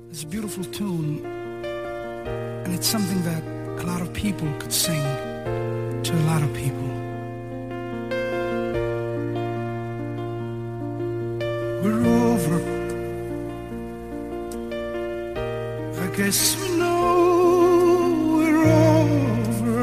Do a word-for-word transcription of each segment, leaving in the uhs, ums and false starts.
It's a beautiful tune, and it's something that a lot of people could sing to a lot of people. We're over. I guess we know we're over,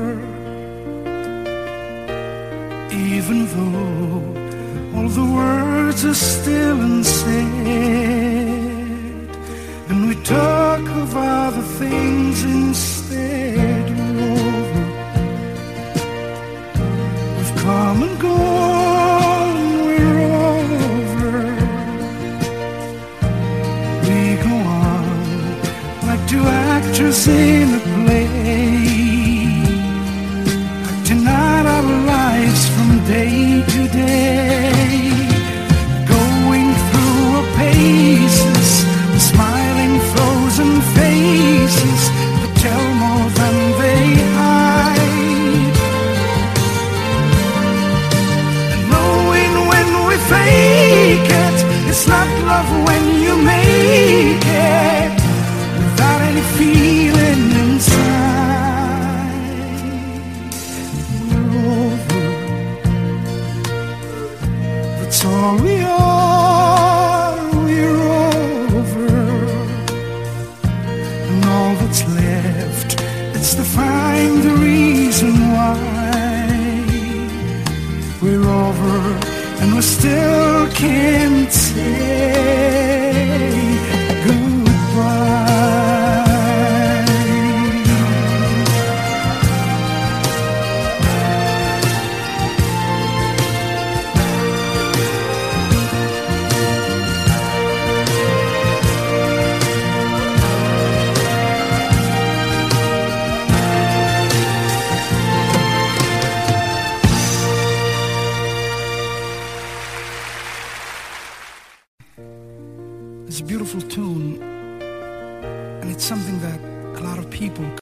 even though all the words are still unsaid, and we talk of other things instead. We're over. We've come and gone. We're over. We go on like two actors in a play, acting out our lives from day to day, going through our paces, smiling frozen faces that tell more than they hide, and knowing when we fake it, it's not love when you make it without any feeling inside. We're over. That's all we are. We're over. And all that's left, it's to find the reason why we're over, and we still can't say goodbye. It's a beautiful tune, and it's something that a lot of people